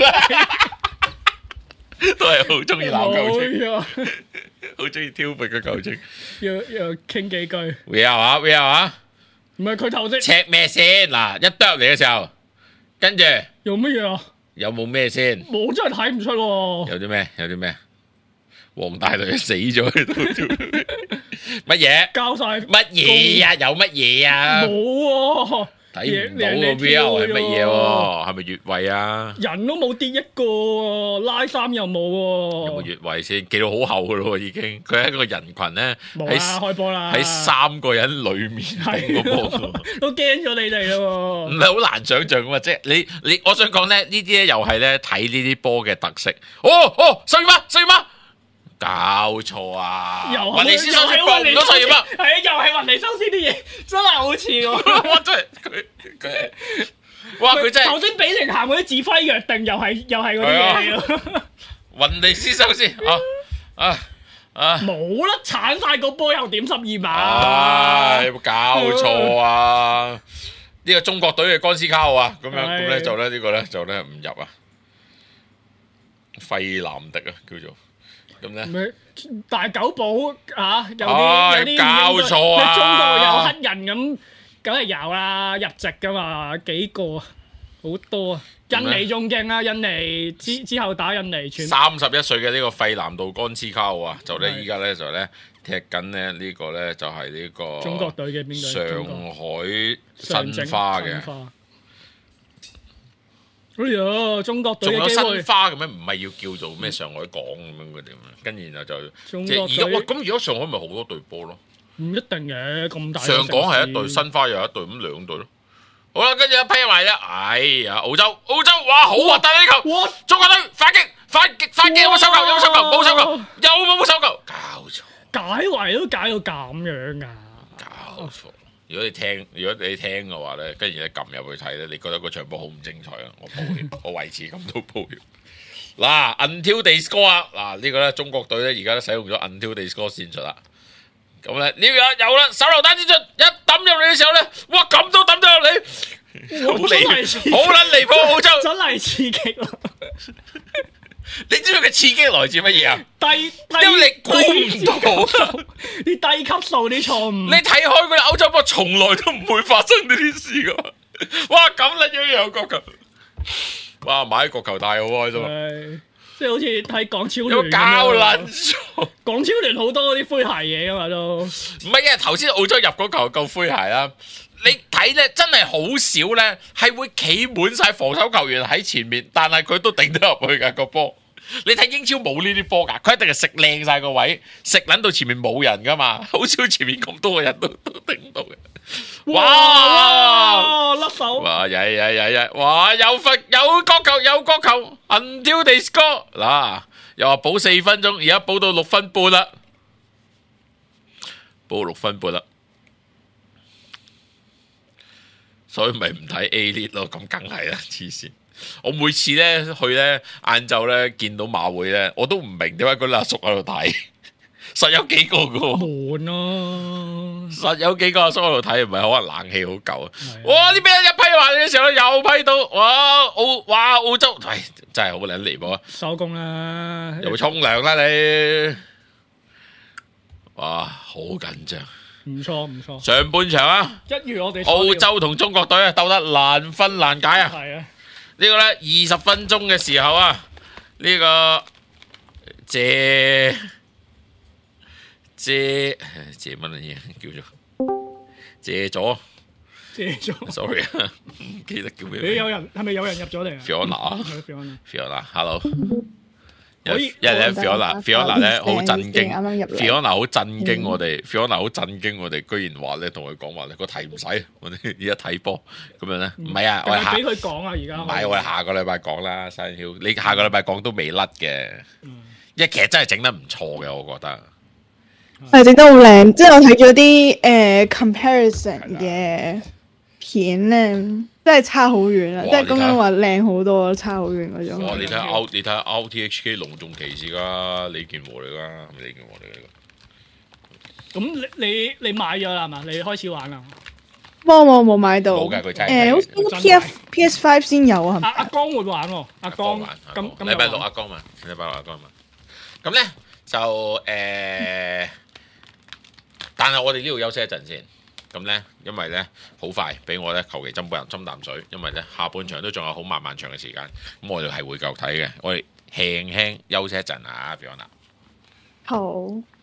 都係好中意鬧球證，好中意挑撥個球證，要傾幾句。VAR 啊 ，VAR 啊！唔係佢頭先 check 咩先？嗱，一啄嚟嘅時候，跟住用乜嘢啊？有冇咩先？我真係睇唔出喎。有啲咩？ 黃大雷死咗喺度，乜嘢？ 交晒乜嘢啊？有乜嘢啊？ 冇喎， 睇唔到個 VR 係乜嘢喎？係咪越位啊？ 人都冇跌一個喎，拉衫又冇喎。 有冇越位先？記到好厚噶咯，已經。佢係一個人群咧， 冇啦，開波啦！ 喺3個人裏面頂個波， 都驚咗你哋咯。 唔係好難想像噶嘛？即係你，我想講咧，呢啲咧又係咧睇呢啲波嘅特色。12碼，搞錯啊！雲尼斯收先報唔到12碼， 係啊，又係雲尼收先啲嘢，真係好似喎。 哇！真係佢。哇！佢真係頭先比寧咸嗰啲指揮約定，又係嗰啲嘢咯。 雲尼斯收先冇啦，鏟晒個波又點12碼？ 有冇搞錯啊？呢個中國隊嘅干斯卡號啊，咁咧就咧呢個咧就咧唔入啊，費南迪啊叫做咁咧。 大九寶啊，有啲搞錯啊！ 中國有黑人咁，梗係有啦，入籍噶嘛，幾個好多啊！印尼仲勁啊！印尼之後打印尼 31歲嘅呢個費南度干斯卡號啊，就咧依家咧就咧踢緊咧呢個咧就係呢個中國隊嘅邊隊？ 上海申花嘅。 哎呀，中國隊仲有申花嘅咩？唔係要叫做咩上海港咁樣嗰啲咩？跟住然後就即係而家咁而家上海咪好多隊波咯？唔一定嘅，咁大。 上港係一隊，申花又一隊，咁2隊咯。好啦，跟住一批埋啦。哎呀，澳洲，哇，好核突呢球！哇，中國隊反擊，有冇收球？冇收球，有冇收球？搞錯， 解圍都解到咁樣噶？ 搞錯。如果你聽嘅話咧，跟住咧撳入去睇咧，你覺得個場波好唔精彩啊！我抱歉，我為此感到抱歉。嗱，until they score 啊！嗱，呢個咧中國隊咧而家都使用咗 until they score 戰術啦。咁咧呢個有啦，手榴彈戰術一抌入嚟嘅時候咧，哇咁都抌咗入嚟，好撚離譜！澳洲真係刺激啊！ 你知道佢刺激來自乜嘢啊？因為你估唔到啲低級數啲錯誤。 你睇開嗰啲歐洲波，從來都唔會發生呢啲事噶。哇！咁撚樣有角球，哇！買角球太好開心啦！ 即係好似睇港超聯有搞撚錯， 港超聯好多嗰啲詼諧嘢噶嘛都。唔係啊！頭先澳洲入嗰球夠詼諧啦。你睇咧，真係好少咧，係會企滿晒防守球員喺前面，但係佢都頂得入去㗎個波。你睇英超冇呢啲波㗎，佢一定係食靚晒個位，食撚到前面冇人㗎嘛，好少前面咁多個人都頂唔到嘅。哇！ 甩手！ 哇！曳！哇！有角球 ，until they score 嗱，又話補4分鐘，而家補到6分半啦，補6分半啦。所以咪唔睇 A League 咯，咁梗係啦，黐線！我每次咧去咧晏晝咧見到馬會咧，我都唔明點解嗰啲阿叔喺度睇，實有幾個噶喎。 悶咯， 實有幾個阿叔喺度睇，唔係可能冷氣好舊啊！哇！呢邊一批埋嘅時候咧，又批到，哇澳洲，唉，真係好撚離譜啊！ 收工啦， 又會沖涼啦你，哇，好緊張。 唔錯。 上半場啊， 一如我哋澳洲同中國隊啊鬥得難分難解啊！ 係啊， 呢個咧20分鐘嘅時候啊，呢個借乜嘢叫做借咗？sorry 啊，唔記得叫咩？ 你係咪有人入咗嚟啊 ？Fiona，hello。因為咧 Fiona 咧好震驚，Fiona 好震驚我哋，Fiona 好震驚我哋，居然話咧同佢講話咧個題唔使，我哋而家睇波咁樣咧，唔係啊，我哋俾佢講啊，而家唔係我哋下個禮拜講啦，山曉，你下個禮拜講都未甩嘅，因為其實真係整得唔錯嘅，我覺得係整得好靚，即係我睇咗啲comparison 嘅片咧。真係差好遠啊！即係咁樣話靚好多，差好遠嗰種。 哇！你睇下 RTHK 隆重其事㗎，李健和嚟㗎，係咪李健和嚟㗎？ 咁你買咗啦嘛？你開始玩啦？ 冇買到。 冇㗎，佢真係。 好似 PS5 先有啊。 阿江會玩喎，阿江咁禮拜六阿江嘛，禮拜六阿江嘛。咁咧就但係我哋呢度休息一陣先。咁咧，因為咧好快，俾我咧求其斟啖水，因為咧下半場都仲有好漫長嘅時間，咁我哋係會夠睇嘅。我哋輕休息一陣啊 Fiona。 好。